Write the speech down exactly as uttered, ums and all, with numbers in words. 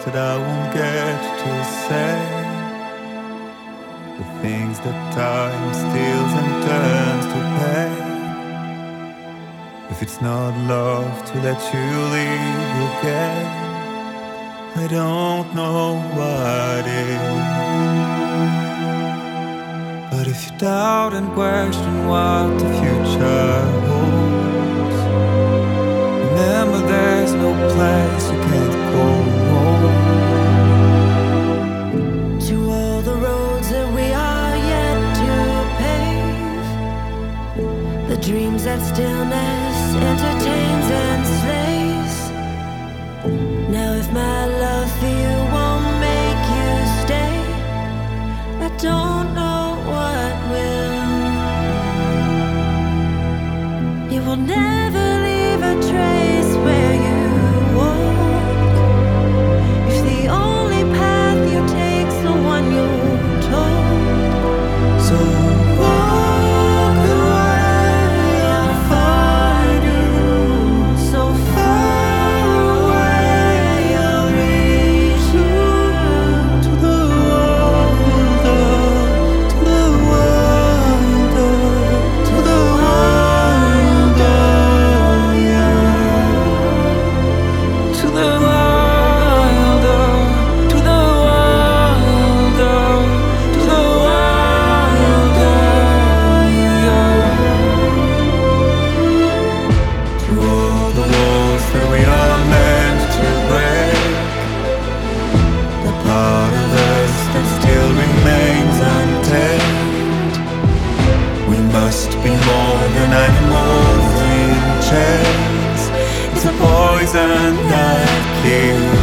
that I won't get to say, the things that time steals and turns to pain. If it's not love to let you leave again, I don't know what is. But if you doubt and question what the future holds, remember there's no place you can't go home. To all the roads that we are yet to pave, the dreams that stillness entertains and slays. Now if my love for you won't make you stay, I don't know what will. You will never leave a trace where you walk, if the only path you take's the one you're told. So walk away, I'll find you. So far away, I'll reach you. To the world, to the world, to the world, yeah. To the world, to the world, to the world, yeah. To all the walls that we are meant to break, the part of us that still remains untamed. We must be more than animals in chains. It's a poison that kills.